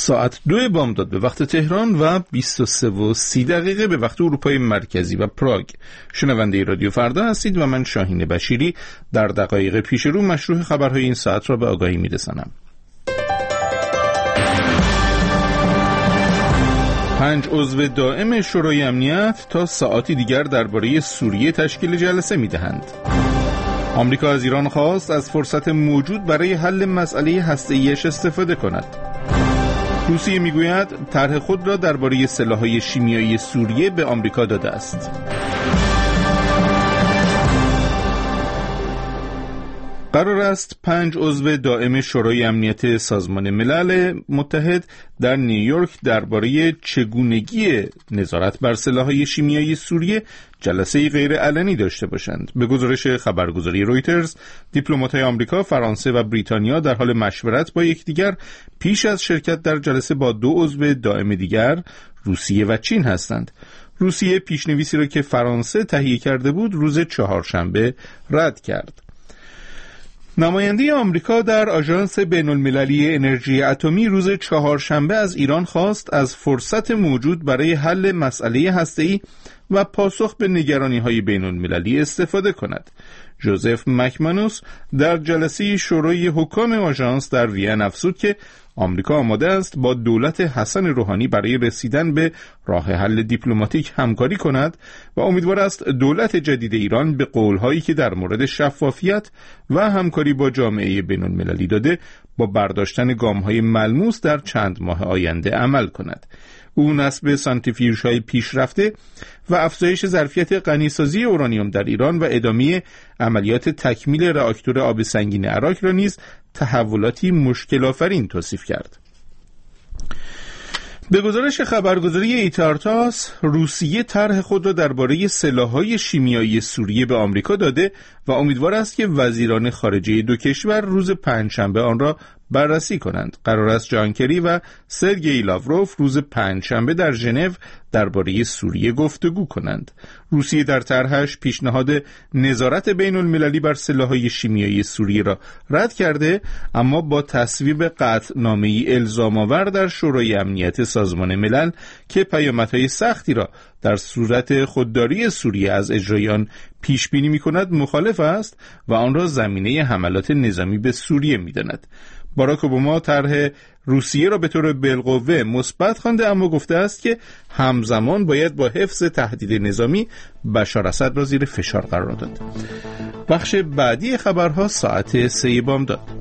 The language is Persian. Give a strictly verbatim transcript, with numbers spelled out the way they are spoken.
ساعت دو بامداد به وقت تهران و بیست و سه و سی دقیقه به وقت اروپای مرکزی و پراگ. شنونده رادیو فردا هستید و من شاهین بشیری در دقایق پیش رو مشروع خبرهای این ساعت را به آگاهی می‌رسانم. پنج عضو دائم شورای امنیت تا ساعاتی دیگر درباره سوریه تشکیل جلسه می‌دهند. آمریکا از ایران خواست از فرصت موجود برای حل مسئله هسته‌ایش استفاده کند. روسیه میگوید طرح خود را درباره سلاح‌های شیمیایی سوریه به آمریکا داده است. قرار است پنج عضو دائم شورای امنیت سازمان ملل متحد در نیویورک درباره چگونگی نظارت بر سلاح‌های شیمیایی سوریه جلسه غیر علنی داشته باشند. به گزارش خبرگزاری رویترز، دیپلمات‌های آمریکا، فرانسه و بریتانیا در حال مشورت با یکدیگر پیش از شرکت در جلسه با دو عضو دائم دیگر، روسیه و چین هستند. روسیه پیشنویسی را که فرانسه تهیه کرده بود روز چهارشنبه رد کرد. نماینده آمریکا در آژانس بین‌المللی انرژی اتمی روز چهارشنبه از ایران خواست از فرصت موجود برای حل مسئله هسته‌ای و پاسخ به نگرانی‌های بین‌المللی استفاده کند. جوزف مکمانوس در جلسه شورای حکام آژانس در وین افزود که آمریکا آماده است با دولت حسن روحانی برای رسیدن به راه حل دیپلماتیک همکاری کند و امیدوار است دولت جدید ایران به قول‌هایی که در مورد شفافیت و همکاری با جامعه بین‌المللی داده با برداشتن گام‌های ملموس در چند ماه آینده عمل کند. او نصب سانتریفیوژهای پیشرفته و افزایش ظرفیت غنیسازی اورانیوم در ایران و ادامه عملیات تکمیل راکتور آب سنگین عراق را نیز تحولاتی مشکل آفرین توصیف کرد. به گزارش خبرگزاری ایتارتاس، روسیه طرح خود را درباره سلاح‌های شیمیایی سوریه به آمریکا داده و امیدوار است که وزیران خارجه دو کشور روز پنجشنبه آن را بررسی کنند. قرار است جان کری و سرگئی لاوروف روز پنجشنبه در ژنو درباره سوریه گفتگو کنند. روسیه در طرحش پیشنهاد نظارت بین المللی بر سلاح‌های شیمیایی سوریه را رد کرده، اما با تصویب قطعنامه‌ای الزام‌آور در شورای امنیت سازمان ملل که پیامدهای سختی را در صورت خودداری سوریه از اجرای آن پیش بینی می‌کند مخالف است و آن را زمینه حملات نظامی به سوریه می‌داند. باراک اوباما طرح روسیه را به طور بالقوه مثبت خوانده، اما گفته است که همزمان باید با حفظ تهدید نظامی بشار اسد را زیر فشار قرار داد. بخش بعدی خبرها ساعت سه بامداد.